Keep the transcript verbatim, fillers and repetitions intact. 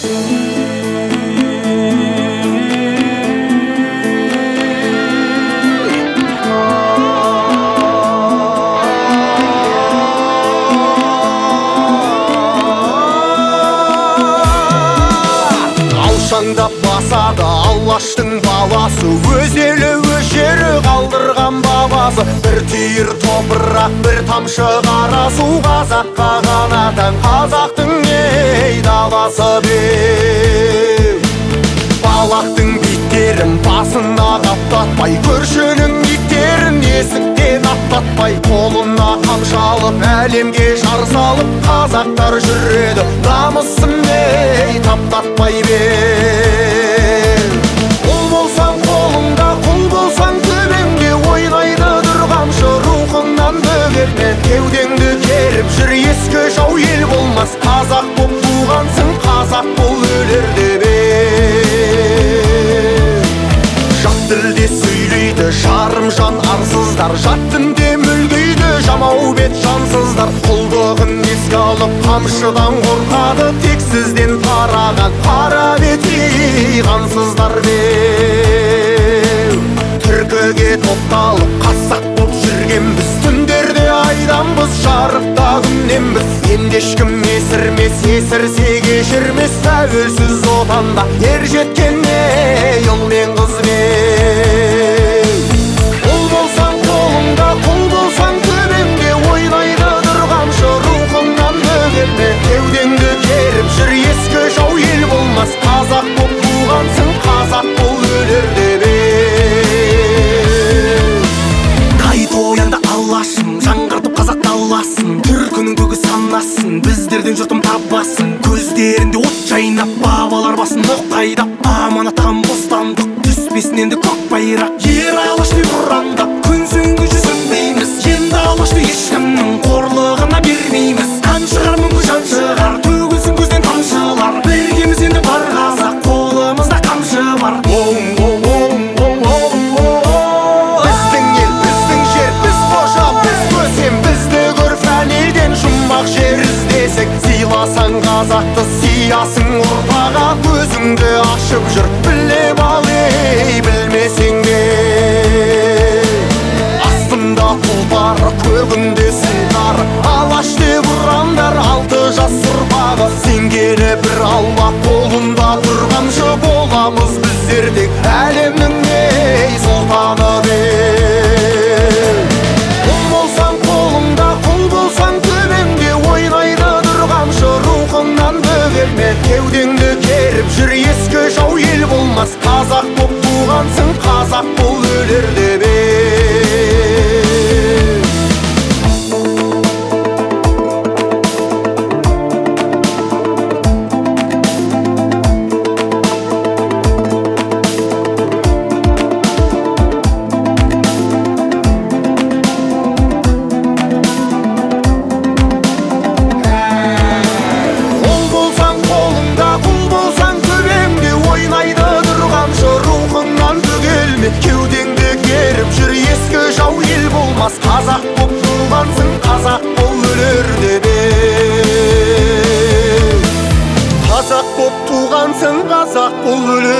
Алшаңдап басады Алаштың баласы, өз елі өз жері қалдырған бабасы. Бір түйір топырақ, бір тамшы қара су, қазаққа ғана тән қазақтың ей даласы беу. Балақтың биттерін басына қаптатпай, көршінің иттерін есіктен аттатпай, қолына қамшы алып әлемге жар салып, қазақтар жүреді намысын ей таптатпай беу. Ұл болсаң қолыңда, құл болсаң төбеңде, ойнайды дүр қамшы рухыңнан бөгелме. Кеудеңді керіп жүр, ескі жау ел болмас. Қазақ боп туғансың, қазақ бол өлерде беу. Жат тілде сөйлейді жарым жан арсыздар, жат дінде мүлгиді жамау бет жансыздар. Құлдығын еске алып қамшыдан қорқады, тек сізден тараған қара бети қансыздар беу. Түркіге топталып қазақ боп жүргенбіз, түндерде айданбыз, жарықта күнненбіз. Енді ешкім есірмес, есірсе кешірмес, тәуелсіз отанда ер жеткенне ұл мен қыз беу. Ұл болсаң қолыңда, құл болсаң төбеңде, ойнайды дүр қамшы рухыңнан бөгелме. Кеудеңді керіп жүр, ескі жау ел болмас. Қазақ боп туғансың, қазақ бол өлерде беу. Қайта оянды Алашым, жаңғыртып қазақ даласын, түркінің көгі санасын, біздерден жұртым табасын. Көздерінде от жайнап, бабалар басын оқтайдап, аманатқан бостандық түспесін енді көк байрақ. Ер Алашты ұрандап, күн сөңгі жүзін дейміз, енді Алашты ешкімнің қорлығына бермейміз. Қан шығар мүңгі жан шығар, төгілсін көзден тамшылар, біргеміз енді бар қазақ, қолымызда қамшы бар. Біздің ел, біздің жер, біз қожа, біз көсем, бізді көр фәниден жұмбақ жер іздесек. Сыйласаң қазақты, сиясың ұрпаға, көзіңді ашып жүр, біліп ал ей, білмесең де. Астында тұлпары, көгінде сұңқары, Алаш деп ұрандар алты жас ұрпағы. Сенгелі бір алла қолында тұрғаншы, боламыз біздер тек әлемнің ей сұлтаны беу. Ұл болсаң қолыңда, құл болсаң төбеңде, ойнайды дүр қамшы рухыңнан бөгелме. Кеудеңді керіп жүр, ескі жау ел болмас. Қазақ боп туғансың, қазақ бол өлерде беу. Кеудеңді керіп жүр, ескі жау ел болмас. Қазақ боп туғансың, қазақ бол өлерде беу. Қазақ боп туғансың, қазақ бол өлерде беу.